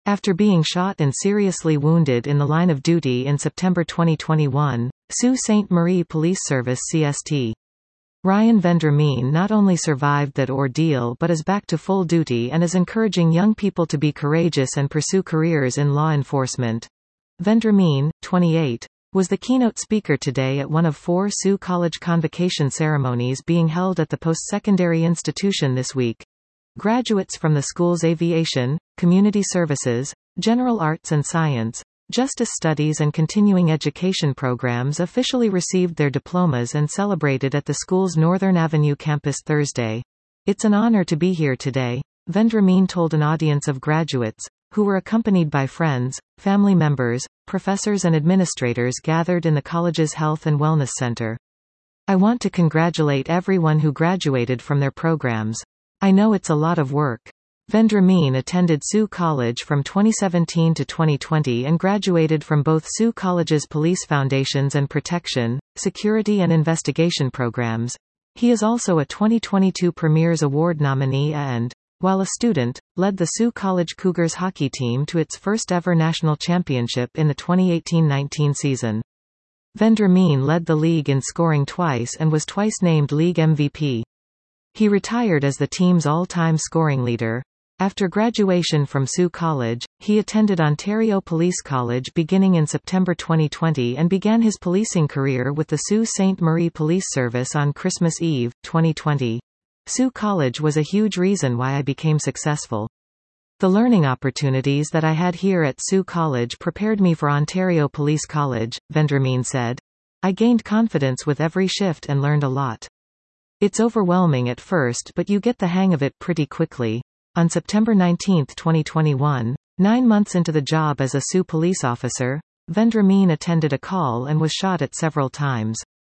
After being shot and seriously wounded in the line of duty in September 2021, Sault Ste. Marie Police Service CST. Ryan Vendramin not only survived that ordeal but is back to full duty and is encouraging young people to be courageous and pursue careers in law enforcement. Vendramin, 28, was the keynote speaker today at one of 4 Sault College convocation ceremonies being held at the post-secondary institution this week. Graduates from the school's aviation, community services, general arts and science, justice studies and continuing education programs officially received their diplomas and celebrated at the school's Northern Avenue campus Thursday. "It's an honor to be here today," Vendramin told an audience of graduates, who were accompanied by friends, family members, professors and administrators gathered in the college's Health and Wellness Center. "I want to congratulate everyone who graduated from their programs. I know it's a lot of work." Vendramin attended Sault College from 2017 to 2020 and graduated from both Sault College's Police Foundations and Protection, Security and Investigation programs. He is also a 2022 Premier's Award nominee and, while a student, led the Sault College Cougars hockey team to its first-ever national championship in the 2018-19 season. Vendramin led the league in scoring twice and was twice named league MVP. He retired as the team's all-time scoring leader. After graduation from Sault College, he attended Ontario Police College beginning in September 2020 and began his policing career with the Sault Ste. Marie Police Service on Christmas Eve, 2020. Sault College was a huge reason why I became successful. The learning opportunities that I had here at Sault College prepared me for Ontario Police College, Vendramin said. "I gained confidence with every shift and learned a lot. It's overwhelming at first but you get the hang of it pretty quickly." On September 19, 2021, 9 months into the job as a Sault police officer, Vendramin attended a call and was shot at several times.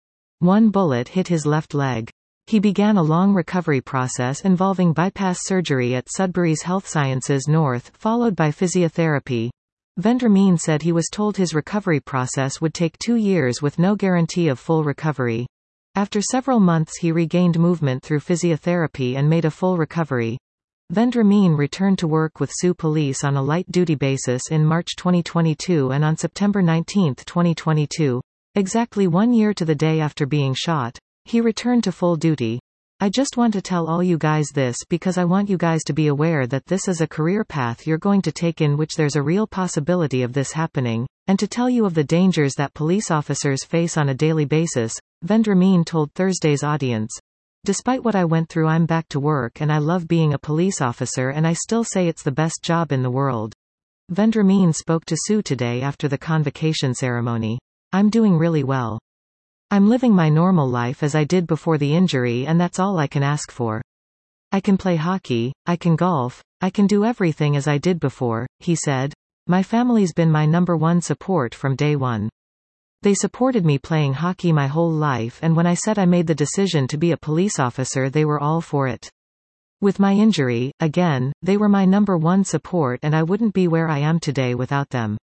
One bullet hit his left leg. He began a long recovery process involving bypass surgery at Sudbury's Health Sciences North, followed by physiotherapy. Vendramin said he was told his recovery process would take 2 years with no guarantee of full recovery. After several months he regained movement through physiotherapy and made a full recovery. Vendramin returned to work with Sault Police on a light-duty basis in March 2022 and on September 19, 2022, exactly 1 year to the day after being shot, he returned to full duty. "I just want to tell all you guys this because I want you guys to be aware that this is a career path you're going to take in which there's a real possibility of this happening, and to tell you of the dangers that police officers face on a daily basis," Vendramin told Thursday's audience. "Despite what I went through, I'm back to work and I love being a police officer and I still say it's the best job in the world." Vendramin spoke to Sault today after the convocation ceremony. "I'm doing really well. I'm living my normal life as I did before the injury and that's all I can ask for. I can play hockey, I can golf, I can do everything as I did before," he said. "My family's been my #1 support from day one. They supported me playing hockey my whole life and when I said I made the decision to be a police officer they were all for it. With my injury, again, they were my #1 support and I wouldn't be where I am today without them."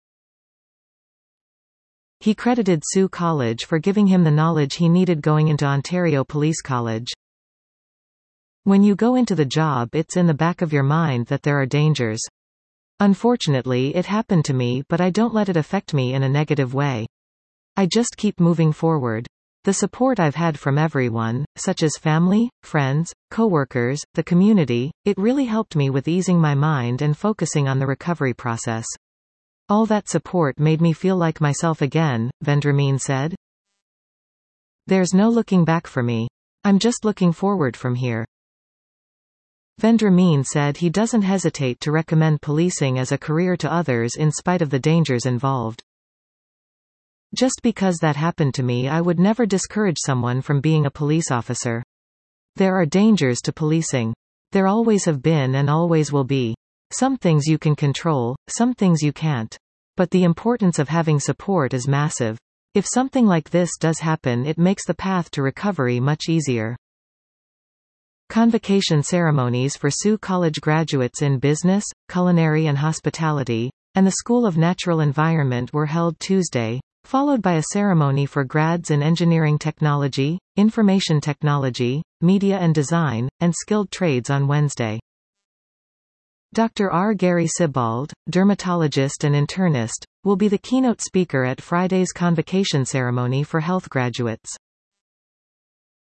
He credited Sault College for giving him the knowledge he needed going into Ontario Police College. "When you go into the job it's in the back of your mind that there are dangers. Unfortunately it happened to me but I don't let it affect me in a negative way. I just keep moving forward. The support I've had from everyone, such as family, friends, coworkers, the community, it really helped me with easing my mind and focusing on the recovery process. All that support made me feel like myself again," Vendramin said. "There's no looking back for me. I'm just looking forward from here." Vendramin said he doesn't hesitate to recommend policing as a career to others in spite of the dangers involved. "Just because that happened to me I would never discourage someone from being a police officer. There are dangers to policing. There always have been and always will be. Some things you can control, some things you can't. But the importance of having support is massive. If something like this does happen it makes the path to recovery much easier." Convocation ceremonies for Sault College graduates in business, culinary and hospitality, and the School of Natural Environment were held Tuesday, followed by a ceremony for grads in engineering technology, information technology, media and design, and skilled trades on Wednesday. Dr. R. Gary Sibbald, dermatologist and internist, will be the keynote speaker at Friday's convocation ceremony for health graduates.